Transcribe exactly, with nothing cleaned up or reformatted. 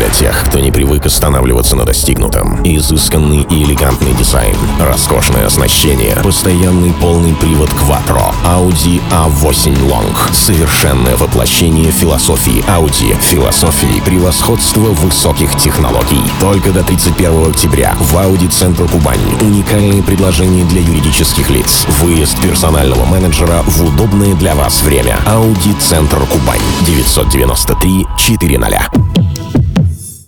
для тех, кто не привык останавливаться на достигнутом. Изысканный и элегантный дизайн, роскошное оснащение, постоянный полный привод Quattro, Audi а восемь Long. Совершенное воплощение философии Audi. Философии превосходства высоких технологий. Только до тридцать первого октября в Audi Центр Кубань. Уникальные предложения для юридических лиц. Выезд персонального менеджера в удобное для вас время. Audi Центр Кубань. девятьсот девяносто три четыре ноль.